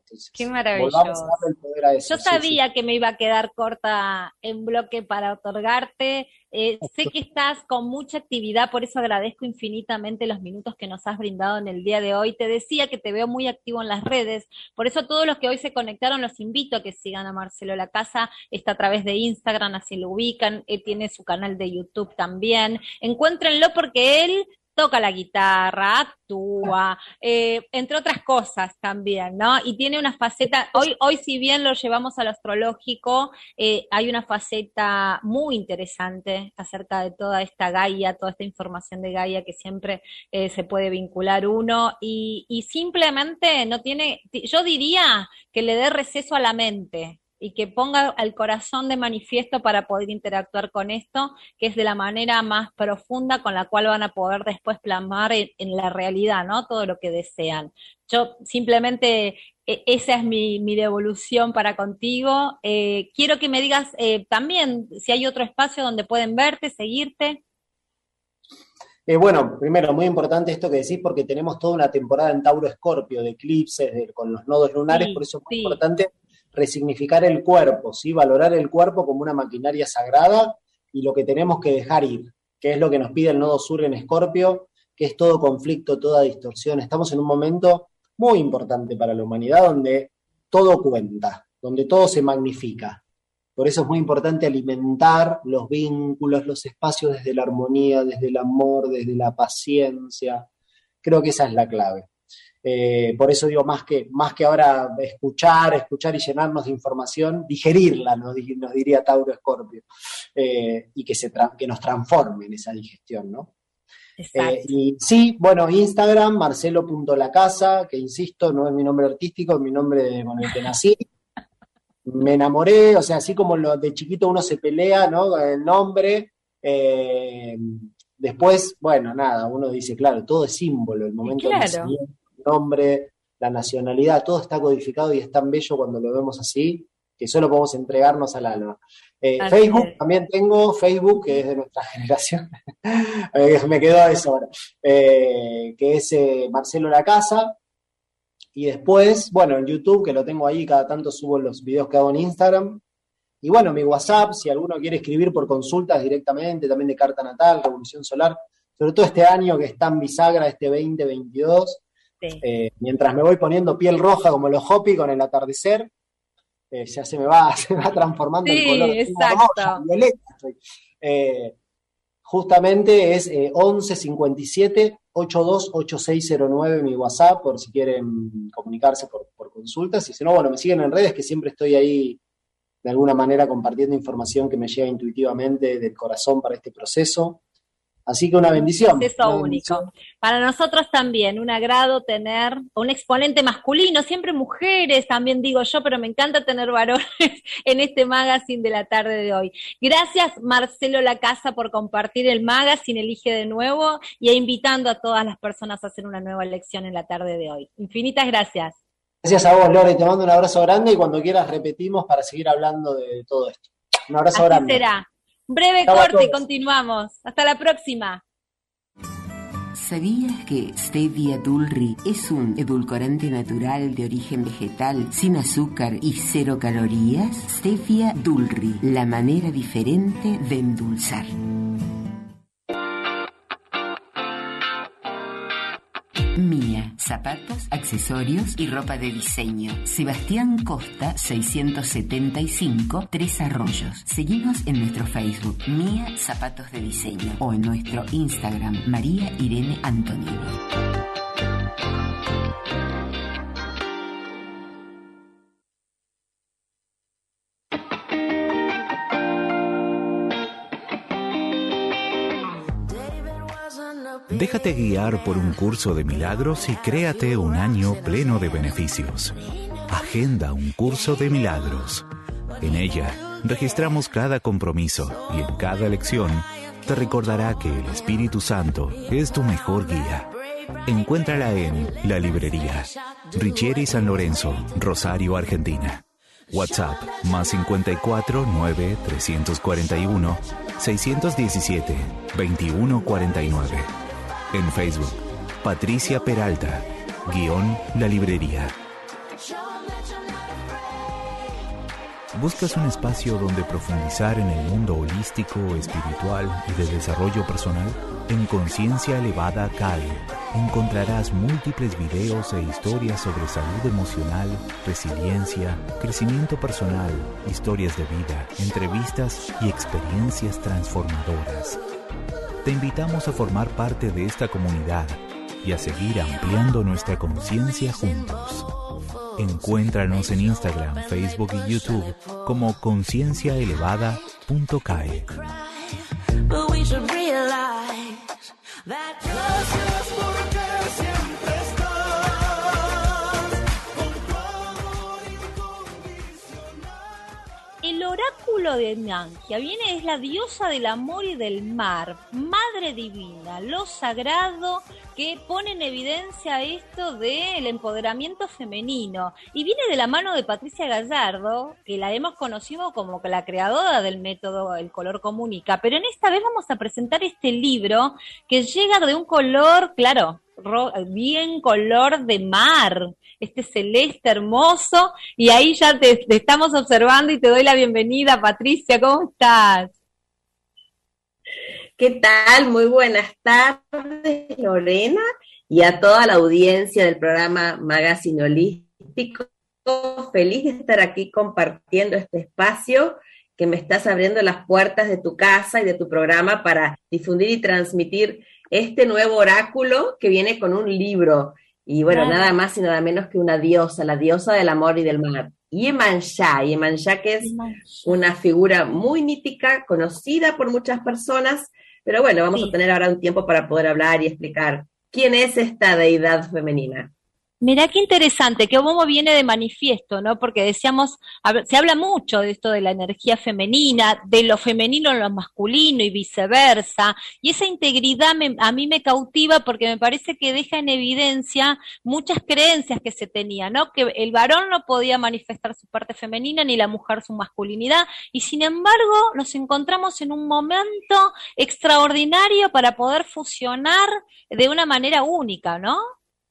Entonces, Qué volvamos maravilloso. a darle el poder a eso. Yo sabía que me iba a quedar corta en bloque para otorgarte. Sé que estás con mucha actividad, por eso agradezco infinitamente los minutos que nos has brindado en el día de hoy. Te decía que te veo muy activo en las redes, por eso todos los que hoy se conectaron los invito a que sigan a Marcelo Lacasa. Está a través de Instagram, así lo ubican. Tiene su canal de YouTube también. Encuéntrenlo porque él toca la guitarra, actúa, entre otras cosas también, ¿no? Y tiene una faceta, hoy si bien lo llevamos al astrológico, hay una faceta muy interesante acerca de toda esta Gaia, toda esta información de Gaia que siempre se puede vincular uno, y simplemente no tiene, yo diría que le dé receso a la mente, y que ponga al corazón de manifiesto para poder interactuar con esto, que es de la manera más profunda con la cual van a poder después plasmar en la realidad, ¿no? Todo lo que desean. Yo simplemente, esa es mi devolución para contigo. Quiero que me digas también si hay otro espacio donde pueden verte, seguirte. Bueno, primero, muy importante esto que decís, porque tenemos toda una temporada en Tauro Escorpio, de eclipses, con los nodos lunares, Sí, por eso es muy sí. importante resignificar el cuerpo, ¿sí? Valorar el cuerpo como una maquinaria sagrada y lo que tenemos que dejar ir, que es lo que nos pide el nodo sur en Escorpio, que es todo conflicto, toda distorsión. Estamos en un momento muy importante para la humanidad donde todo cuenta, donde todo se magnifica. Por eso es muy importante alimentar los vínculos, los espacios desde la armonía, desde el amor, desde la paciencia. Creo que esa es la clave. Por eso digo, más que ahora escuchar y llenarnos de información, digerirla, nos diría Tauro Escorpio, y que nos transforme en esa digestión, ¿no? Y sí, bueno, Instagram, marcelo.lacasa, que insisto, no es mi nombre artístico, es mi nombre con el que nací. Me enamoré, o sea, así como de chiquito uno se pelea, ¿no? Con el nombre. Después, bueno, nada, uno dice, claro, todo es símbolo, el momento del nacimiento, el nombre, la nacionalidad, todo está codificado y es tan bello cuando lo vemos así, que solo podemos entregarnos al alma. Facebook, también tengo Facebook, que es de nuestra generación, me quedó eso ahora, que es Marcelo Lacasa. Y después, bueno, en YouTube, que lo tengo ahí, cada tanto subo los videos que hago en Instagram. Y bueno, mi WhatsApp, si alguno quiere escribir por consultas directamente, también de carta natal, revolución solar, sobre todo este año que está en bisagra, este 2022, sí. Mientras me voy poniendo piel roja como los Hopi con el atardecer, ya se me va transformando el color. Exacto. Violeta. Justamente es 11 57 82 8609 mi WhatsApp, por si quieren comunicarse por consultas. Y si no, bueno, me siguen en redes, que siempre estoy ahí de alguna manera compartiendo información que me llega intuitivamente del corazón para este proceso. Así que una bendición. Eso único. Para nosotros también, un agrado tener un exponente masculino, siempre mujeres, también digo yo, pero me encanta tener varones en este magazine de la tarde de hoy. Gracias, Marcelo Lacasa, por compartir el magazine Elige de Nuevo y invitando a todas las personas a hacer una nueva elección en la tarde de hoy. Infinitas gracias. Gracias a vos, Lore, te mando un abrazo grande y cuando quieras repetimos para seguir hablando de todo esto. Un abrazo grande. Así será. Breve corte y continuamos. Hasta la próxima. ¿Sabías que Stevia Dulri es un edulcorante natural de origen vegetal, sin azúcar y 0 calorías? Stevia Dulri, la manera diferente de endulzar. Mía, zapatos, accesorios y ropa de diseño. Sebastián Costa 675, Tres Arroyos. Seguinos en nuestro Facebook, Mía Zapatos de Diseño, o en nuestro Instagram, María Irene Antonini. Déjate guiar por un curso de milagros y créate un año pleno de beneficios. Agenda un curso de milagros. En ella registramos cada compromiso y en cada lección te recordará que el Espíritu Santo es tu mejor guía. Encuéntrala en La Librería, Richieri San Lorenzo, Rosario, Argentina. WhatsApp +54 9 341 617 2149. En Facebook, Patricia Peralta, _ La Librería. ¿Buscas un espacio donde profundizar en el mundo holístico, espiritual y de desarrollo personal? En Conciencia Elevada CAE encontrarás múltiples videos e historias sobre salud emocional, resiliencia, crecimiento personal, historias de vida, entrevistas y experiencias transformadoras. Te invitamos a formar parte de esta comunidad y a seguir ampliando nuestra conciencia juntos. Encuéntranos en Instagram, Facebook y YouTube como concienciaelevada.cae. El oráculo de Nangia es la diosa del amor y del mar, madre divina, lo sagrado, que pone en evidencia esto del empoderamiento femenino. Y viene de la mano de Patricia Gallardo, que la hemos conocido como la creadora del método El Color Comunica. Pero en esta vez vamos a presentar este libro que llega de un color, claro, bien color de mar, este celeste hermoso, y ahí ya te estamos observando y te doy la bienvenida, Patricia, ¿cómo estás? ¿Qué tal? Muy buenas tardes, Lorena, y a toda la audiencia del programa Magazine Holístico. Feliz de estar aquí compartiendo este espacio que me estás abriendo las puertas de tu casa y de tu programa para difundir y transmitir este nuevo oráculo que viene con un libro. Y bueno, nada más y nada menos que una diosa, la diosa del amor y del mar. Iemanjá, que es una figura muy mítica, conocida por muchas personas, pero bueno, vamos a tener ahora un tiempo para poder hablar y explicar quién es esta deidad femenina. Mirá qué interesante, que cómo viene de manifiesto, ¿no? Porque decíamos, se habla mucho de esto de la energía femenina, de lo femenino en lo masculino y viceversa, y esa integridad a mí me cautiva porque me parece que deja en evidencia muchas creencias que se tenían, ¿no? Que el varón no podía manifestar su parte femenina ni la mujer su masculinidad, y sin embargo nos encontramos en un momento extraordinario para poder fusionar de una manera única, ¿no?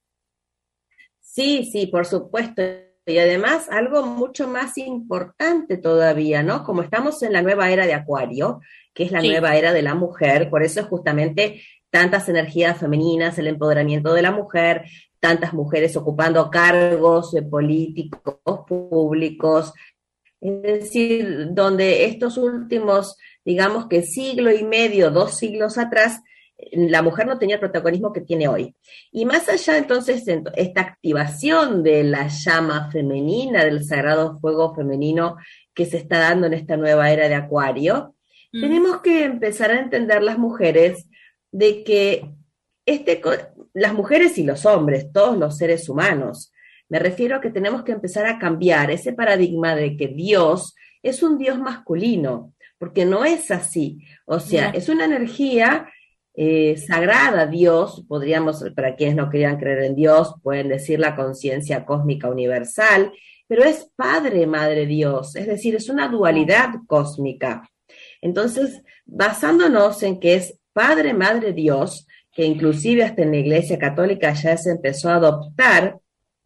Sí, por supuesto. Y además algo mucho más importante todavía, ¿no? Como estamos en la nueva era de Acuario, que es la nueva era de la mujer, por eso es justamente tantas energías femeninas, el empoderamiento de la mujer, tantas mujeres ocupando cargos políticos, públicos, es decir, donde estos últimos, digamos que siglo y medio, 2 siglos atrás, la mujer no tenía el protagonismo que tiene hoy. Y más allá, entonces, esta activación de la llama femenina, del sagrado fuego femenino que se está dando en esta nueva era de Acuario, tenemos que empezar a entender las mujeres de que las mujeres y los hombres, todos los seres humanos, me refiero a que tenemos que empezar a cambiar ese paradigma de que Dios es un Dios masculino, porque no es así. O sea, es una energía sagrada. Dios, podríamos, para quienes no quieran creer en Dios, pueden decir la conciencia cósmica universal, pero es Padre, Madre Dios, es decir, es una dualidad cósmica. Entonces, basándonos en que es Padre, Madre Dios, que inclusive hasta en la Iglesia Católica ya se empezó a adoptar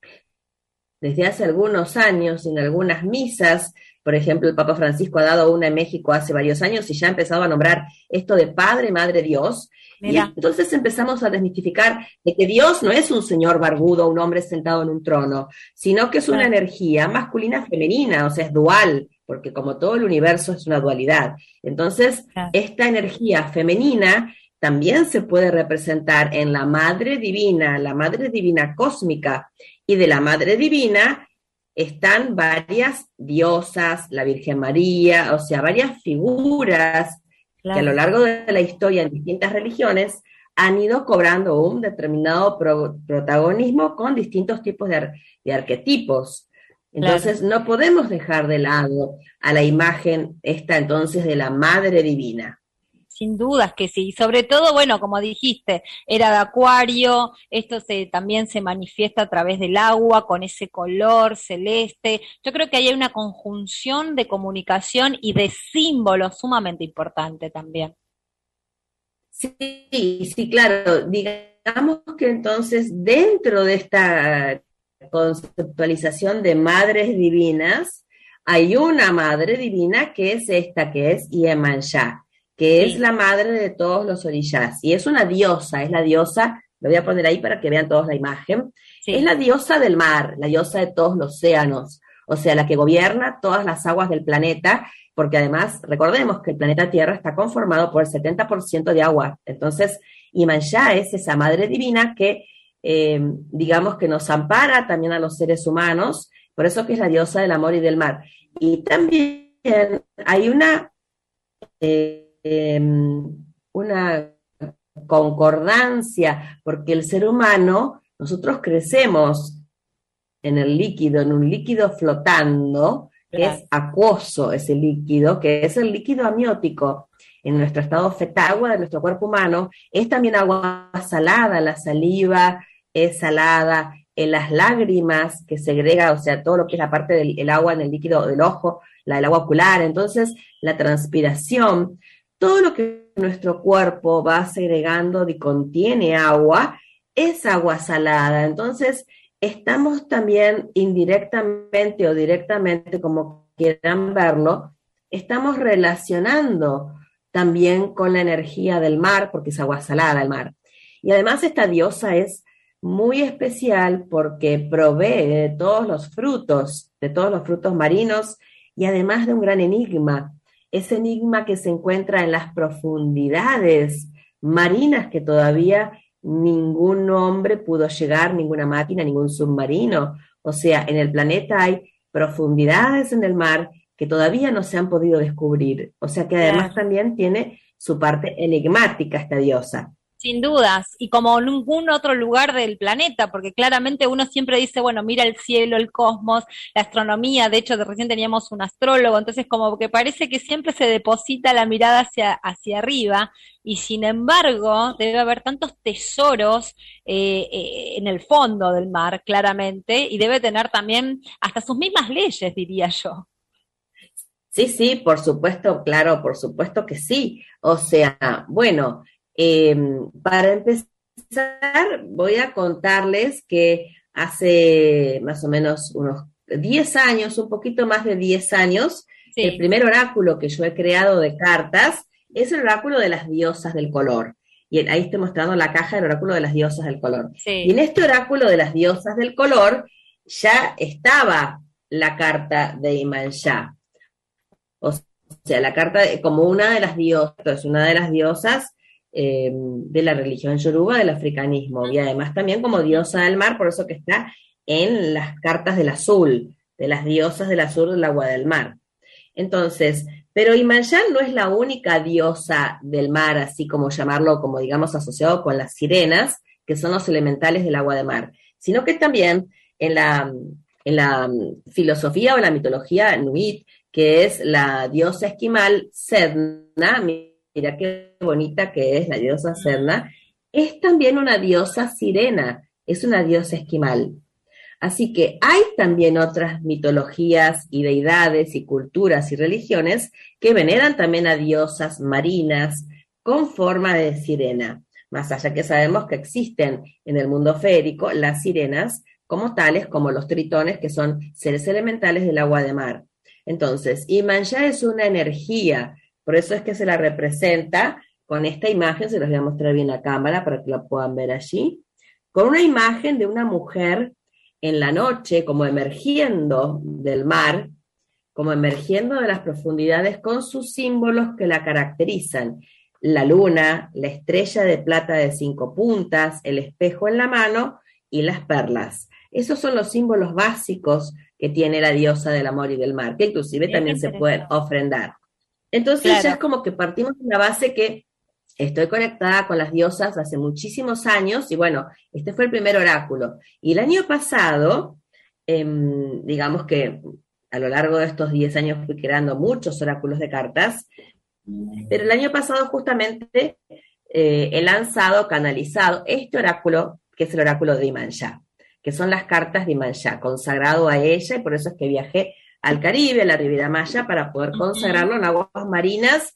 desde hace algunos años en algunas misas. Por ejemplo, el Papa Francisco ha dado una en México hace varios años y ya ha empezado a nombrar esto de Padre, Madre, Dios. Mira. Y entonces empezamos a desmitificar de que Dios no es un señor barbudo, un hombre sentado en un trono, sino que es una energía masculina femenina, o sea, es dual, porque como todo el universo es una dualidad. Entonces, esta energía femenina también se puede representar en la Madre Divina cósmica, y de la Madre Divina están varias diosas, la Virgen María, o sea, varias figuras que a lo largo de la historia en distintas religiones han ido cobrando un determinado protagonismo con distintos tipos de arquetipos. Entonces no podemos dejar de lado a la imagen esta entonces de la Madre Divina. Sin dudas que sí, sobre todo, bueno, como dijiste, era de Acuario, esto también se manifiesta a través del agua, con ese color celeste. Yo creo que ahí hay una conjunción de comunicación y de símbolos sumamente importante también. Sí, claro, digamos que entonces dentro de esta conceptualización de madres divinas, hay una madre divina que es esta, que es Iemanjá, que es la madre de todos los orishas, y es una diosa, es la diosa, lo voy a poner ahí para que vean todos la imagen, es la diosa del mar, la diosa de todos los océanos, o sea, la que gobierna todas las aguas del planeta, porque además, recordemos que el planeta Tierra está conformado por el 70% de agua, entonces Iemanjá es esa madre divina que, digamos que nos ampara también a los seres humanos, por eso que es la diosa del amor y del mar. Y también hay una concordancia, porque el ser humano, nosotros crecemos en el líquido, en un líquido flotando, que es acuoso ese líquido, que es el líquido amniótico. En nuestro estado fetal, agua de nuestro cuerpo humano, es también agua salada, la saliva es salada, en las lágrimas que segrega, o sea, todo lo que es la parte del agua en el líquido del ojo, la del agua ocular, entonces la transpiración, todo lo que nuestro cuerpo va segregando y contiene agua, es agua salada, entonces estamos también indirectamente o directamente, como quieran verlo, estamos relacionando también con la energía del mar, porque es agua salada el mar. Y además esta diosa es muy especial porque provee de todos los frutos marinos y además de un gran enigma, ese enigma que se encuentra en las profundidades marinas que todavía ningún hombre pudo llegar, ninguna máquina, ningún submarino. O sea, en el planeta hay profundidades en el mar que todavía no se han podido descubrir. O sea que además también tiene su parte enigmática esta diosa. Sin dudas, y como ningún otro lugar del planeta, porque claramente uno siempre dice, bueno, mira el cielo, el cosmos, la astronomía, de hecho recién teníamos un astrólogo, entonces como que parece que siempre se deposita la mirada hacia arriba, y sin embargo debe haber tantos tesoros en el fondo del mar, claramente, y debe tener también hasta sus mismas leyes, diría yo. Sí, por supuesto, claro, por supuesto que sí. O sea, bueno, para empezar, voy a contarles que hace más o menos unos 10 años, un poquito más de 10 años, el primer oráculo que yo he creado de cartas es el oráculo de las diosas del color. Y ahí estoy mostrando la caja del oráculo de las diosas del color. Y en este oráculo de las diosas del color ya estaba la carta de Iemanjá. O sea, la carta como una de las diosas de la religión yoruba, del africanismo, y además también como diosa del mar, por eso que está en las cartas del azul, de las diosas del azul del agua del mar. Entonces, pero Iemanjá no es la única diosa del mar, así como llamarlo, como digamos asociado con las sirenas, que son los elementales del agua de mar, sino que también en la filosofía o la mitología nuit, que es la diosa esquimal Sedna, mira qué bonita que es la diosa Sedna, es también una diosa sirena, es una diosa esquimal. Así que hay también otras mitologías y deidades y culturas y religiones que veneran también a diosas marinas con forma de sirena. Más allá que sabemos que existen en el mundo férico las sirenas como tales, como los tritones, que son seres elementales del agua de mar. Entonces, Iemanjá es una energía, por eso es que se la representa con esta imagen, se los voy a mostrar bien a cámara para que la puedan ver allí, con una imagen de una mujer en la noche, como emergiendo del mar, como emergiendo de las profundidades con sus símbolos que la caracterizan. La luna, la estrella de plata de 5 puntas, el espejo en la mano y las perlas. Esos son los símbolos básicos que tiene la diosa del amor y del mar, que inclusive también se pueden ofrendar. Entonces ya es como que partimos de la base que estoy conectada con las diosas hace muchísimos años, y bueno, este fue el primer oráculo. Y el año pasado, digamos que a lo largo de estos 10 años fui creando muchos oráculos de cartas, pero el año pasado justamente he lanzado, canalizado este oráculo, que es el oráculo de Iemanjá, que son las cartas de Iemanjá, consagrado a ella, y por eso es que viajé al Caribe, a la Riviera Maya, para poder consagrarlo en aguas marinas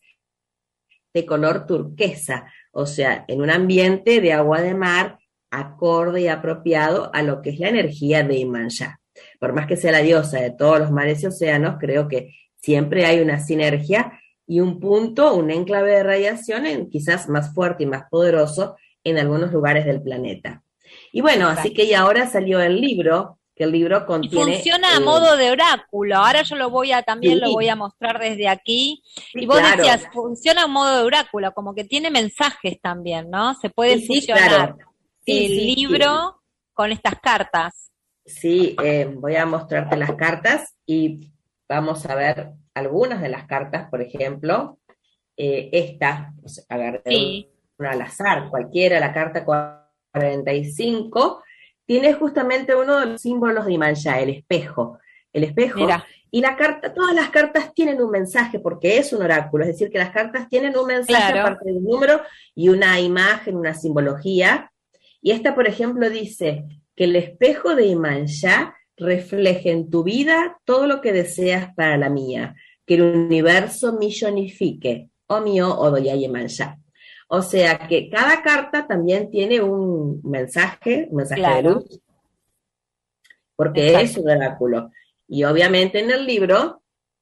de color turquesa, o sea, en un ambiente de agua de mar acorde y apropiado a lo que es la energía de Iemanjá. por más que sea la diosa de todos los mares y océanos, creo que siempre hay una sinergia y un punto, un enclave de radiación quizás más fuerte y más poderoso en algunos lugares del planeta. Y bueno, así que ya ahora salió el libro, que el libro contiene... Y funciona a modo de oráculo, ahora yo lo voy a mostrar desde aquí, sí, y vos claro. decías, funciona a modo de oráculo, como que tiene mensajes también, ¿no? Se puede fusionar el libro con estas cartas. Sí, voy a mostrarte las cartas y vamos a ver algunas de las cartas, por ejemplo, esta, pues, agarré una al azar, cualquiera, la carta 45, tiene justamente uno de los símbolos de Iemanjá, el espejo. El espejo. Mira. Y la carta, todas las cartas tienen un mensaje, porque es un oráculo, es decir, que las cartas tienen un mensaje aparte de un número y una imagen, una simbología. Y esta, por ejemplo, dice que el espejo de Iemanjá refleje en tu vida todo lo que deseas para la mía, que el universo millonifique, o mío, o doy a Iemanjá. O sea que cada carta también tiene un mensaje de luz, porque es un oráculo. Y obviamente en el libro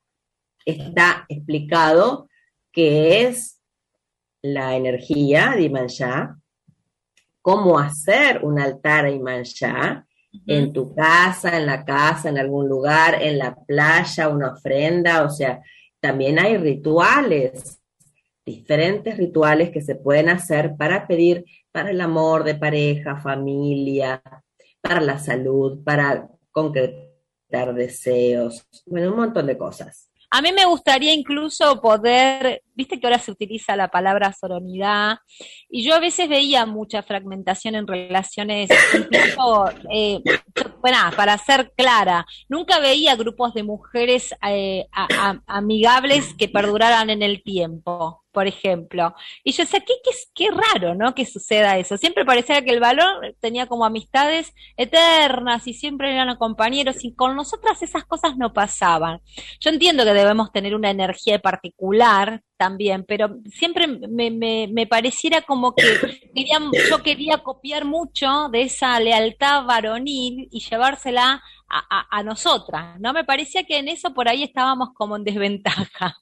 está explicado qué es la energía de Iemanjá, cómo hacer un altar a Iemanjá, en tu casa, en algún lugar, en la playa, una ofrenda, o sea, también hay rituales, diferentes rituales que se pueden hacer para pedir para el amor de pareja, familia, para la salud, para concretar deseos, bueno, un montón de cosas. A mí me gustaría incluso poder, viste que ahora se utiliza la palabra sororidad, y yo a veces veía mucha fragmentación en relaciones, incluso, bueno, para ser clara, nunca veía grupos de mujeres amigables que perduraran en el tiempo, por ejemplo. Y yo decía, qué raro, ¿no?, que suceda eso. Siempre parecía que el valor tenía como amistades eternas y siempre eran compañeros, y con nosotras esas cosas no pasaban. Yo entiendo que debemos tener una energía particular también, pero siempre me pareciera como que yo quería copiar mucho de esa lealtad varonil y llevársela a nosotras, ¿no? Me parecía que en eso por ahí estábamos como en desventaja.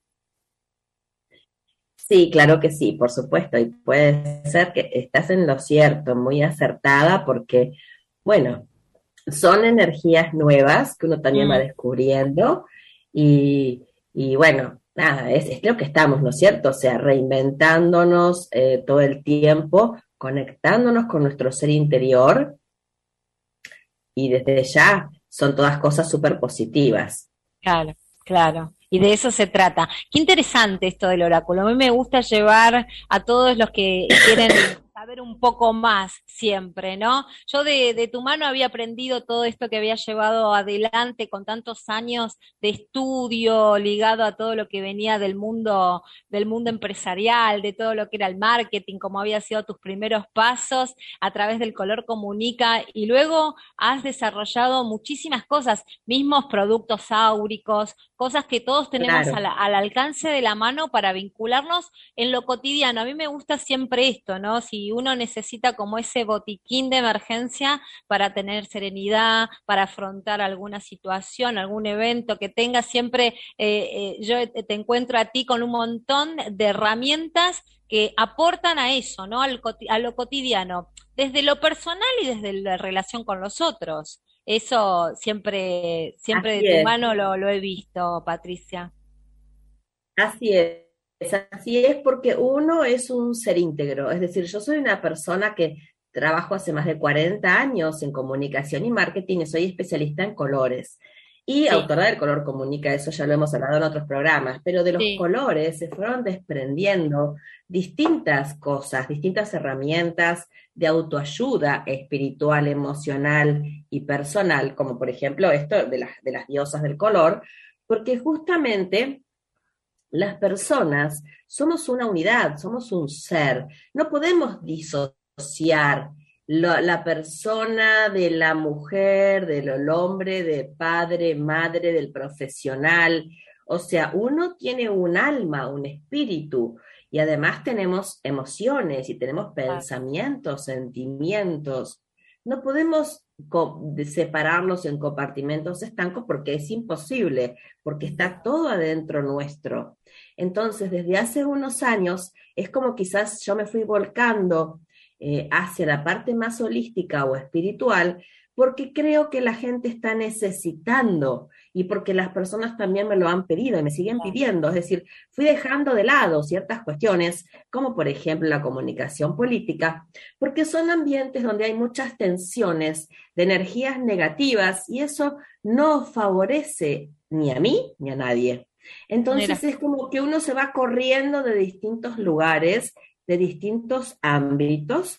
Sí, claro que sí, por supuesto, y puede ser que estás en lo cierto, muy acertada, porque, bueno, son energías nuevas que uno también va descubriendo, y bueno, nada, es lo que estamos, ¿no es cierto? O sea, reinventándonos todo el tiempo, conectándonos con nuestro ser interior, y desde ya son todas cosas súper positivas. Claro, claro. Y de eso se trata. Qué interesante esto del oráculo. A mí me gusta llevar a todos los que quieren saber un poco más siempre, ¿no? Yo de tu mano había aprendido todo esto que había llevado adelante con tantos años de estudio ligado a todo lo que venía del mundo empresarial, de todo lo que era el marketing, cómo había sido tus primeros pasos a través del Color Comunica, y luego has desarrollado muchísimas cosas, mismos productos áuricos, cosas que todos tenemos al alcance de la mano para vincularnos en lo cotidiano. A mí me gusta siempre esto, ¿no? Si uno necesita como ese botiquín de emergencia para tener serenidad, para afrontar alguna situación, algún evento que tenga, siempre yo te encuentro a ti con un montón de herramientas que aportan a eso, ¿no? A lo cotidiano, desde lo personal y desde la relación con los otros. Eso siempre de tu mano lo he visto, Patricia. Así es porque uno es un ser íntegro, es decir, yo soy una persona que trabajo hace más de 40 años en comunicación y marketing y soy especialista en colores. Y autora del Color Comunica, eso ya lo hemos hablado en otros programas, pero de los colores se fueron desprendiendo distintas cosas, distintas herramientas de autoayuda espiritual, emocional y personal, como por ejemplo esto de las diosas del color, porque justamente las personas somos una unidad, somos un ser, no podemos disociar la persona de la mujer, del hombre, de padre, madre, del profesional. O sea, uno tiene un alma, un espíritu, y además tenemos emociones y tenemos pensamientos, sentimientos. No podemos de separarlos en compartimentos estancos porque es imposible, porque está todo adentro nuestro. Entonces, desde hace unos años, es como quizás yo me fui volcando hacia la parte más holística o espiritual, porque creo que la gente está necesitando y porque las personas también me lo han pedido y me siguen pidiendo. Es decir, fui dejando de lado ciertas cuestiones, como por ejemplo la comunicación política, porque son ambientes donde hay muchas tensiones de energías negativas y eso no favorece ni a mí ni a nadie. Entonces es como que uno se va corriendo de distintos lugares, de distintos ámbitos,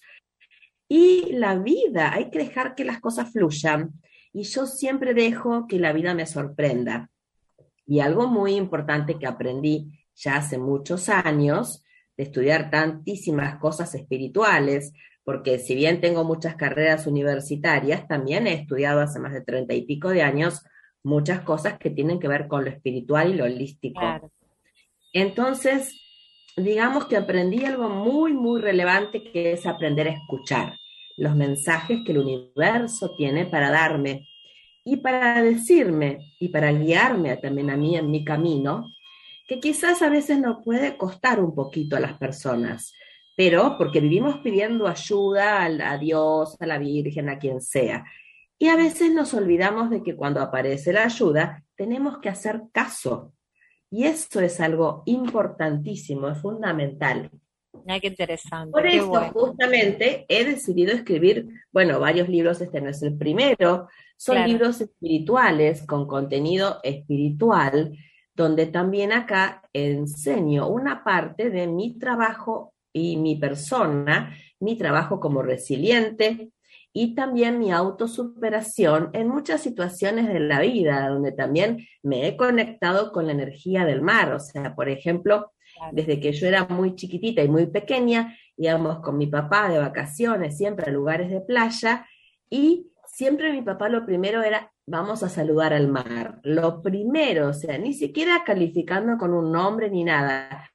y la vida, hay que dejar que las cosas fluyan. Y yo siempre dejo que la vida me sorprenda. Y algo muy importante que aprendí ya hace muchos años, de estudiar tantísimas cosas espirituales, porque si bien tengo muchas carreras universitarias, también he estudiado hace más de 30 y pico de años muchas cosas que tienen que ver con lo espiritual y lo holístico. Claro. Entonces, digamos que aprendí algo muy, muy relevante, que es aprender a escuchar los mensajes que el universo tiene para darme y para decirme y para guiarme también a mí en mi camino, que quizás a veces nos puede costar un poquito a las personas, pero porque vivimos pidiendo ayuda a Dios, a la Virgen, a quien sea. Y a veces nos olvidamos de que cuando aparece la ayuda, tenemos que hacer caso. Y eso es algo importantísimo, es fundamental. Ay, qué interesante. Por eso, justamente, he decidido escribir, varios libros. Este no es el primero, son libros espirituales, con contenido espiritual, donde también acá enseño una parte de mi trabajo y mi persona, mi trabajo como resiliente, y también mi autosuperación en muchas situaciones de la vida, donde también me he conectado con la energía del mar. O sea, por ejemplo, desde que yo era muy chiquitita y muy pequeña, íbamos con mi papá de vacaciones siempre a lugares de playa, y siempre mi papá lo primero era, vamos a saludar al mar. Lo primero, o sea, ni siquiera calificando con un nombre ni nada,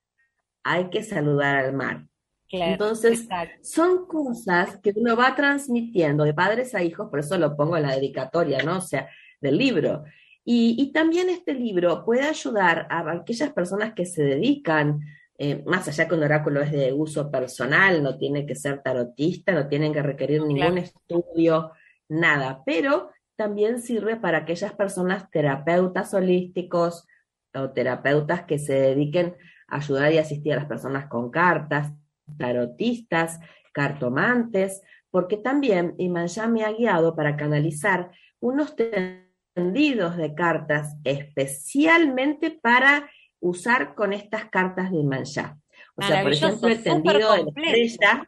hay que saludar al mar. Claro, entonces, son cosas que uno va transmitiendo de padres a hijos, por eso lo pongo en la dedicatoria, ¿no? O sea, del libro. Y también este libro puede ayudar a aquellas personas que se dedican, más allá que un oráculo es de uso personal, no tiene que ser tarotista, no tienen que requerir ningún estudio, nada, pero también sirve para aquellas personas terapeutas holísticos o terapeutas que se dediquen a ayudar y asistir a las personas con cartas, tarotistas, cartomantes, porque también Imanjá me ha guiado para canalizar unos tendidos de cartas especialmente para usar con estas cartas de Imanjá. O sea, por ejemplo, el tendido de la estrella,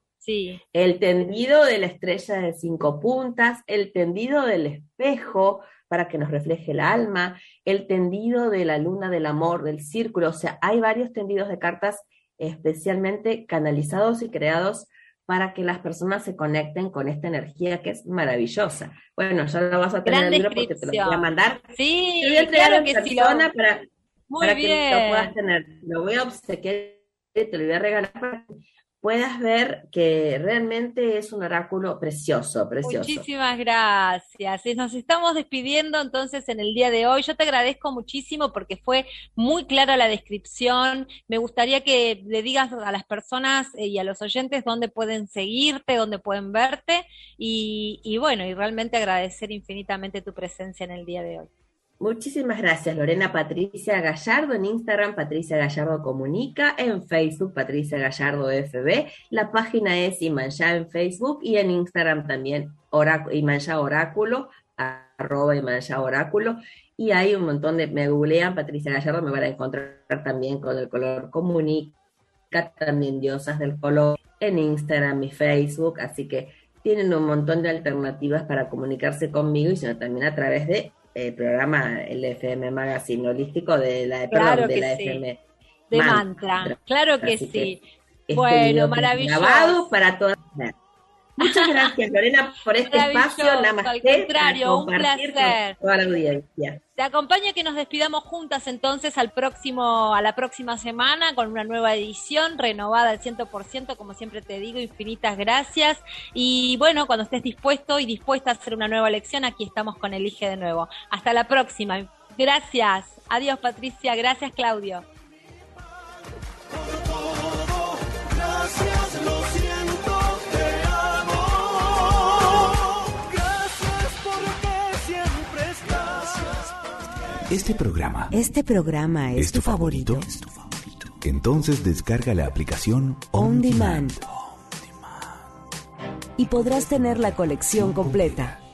el tendido de la estrella de 5 puntas, el tendido del espejo para que nos refleje el alma, el tendido de la luna del amor, del círculo. O sea, hay varios tendidos de cartas especialmente canalizados y creados para que las personas se conecten con esta energía que es maravillosa. Bueno, ya lo vas a tener en el libro porque te lo voy a mandar. Sí, te voy a entregar claro en que persona sí. para que lo puedas tener. Lo voy a obsequiar, te lo voy a regalar para que puedas ver que realmente es un oráculo precioso, precioso. Muchísimas gracias. Y nos estamos despidiendo entonces en el día de hoy. Yo te agradezco muchísimo porque fue muy clara la descripción. Me gustaría que le digas a las personas y a los oyentes dónde pueden seguirte, dónde pueden verte y realmente agradecer infinitamente tu presencia en el día de hoy. Muchísimas gracias, Lorena. Patricia Gallardo en Instagram, Patricia Gallardo Comunica, en Facebook, Patricia Gallardo FB. La página es Imanjá en Facebook y en Instagram también, Imanjá Oráculo, @Imanjá Oráculo. Y hay un montón me googlean Patricia Gallardo, me van a encontrar también con el color Comunica, también Diosas del Color, en Instagram y Facebook. Así que tienen un montón de alternativas para comunicarse conmigo, y sino también a través de programa, el FM Magazine Holístico de la FM de Mantra. Claro que sí. Bueno, maravilloso. Grabado para todas. Muchas gracias, Lorena, por este espacio. Namaste. Al contrario, un placer. Con toda la audiencia. Te acompaño a que nos despidamos juntas entonces a la próxima semana con una nueva edición renovada al 100%, como siempre te digo, infinitas gracias. Y bueno, cuando estés dispuesto y dispuesta a hacer una nueva lección, aquí estamos con Elige de nuevo. Hasta la próxima. Gracias. Adiós, Patricia. Gracias, Claudio. Gracias, lo siento, te amo. Gracias porque siempre estás. Este programa es tu favorito. Entonces descarga la aplicación On Demand. Y podrás tener la colección completa.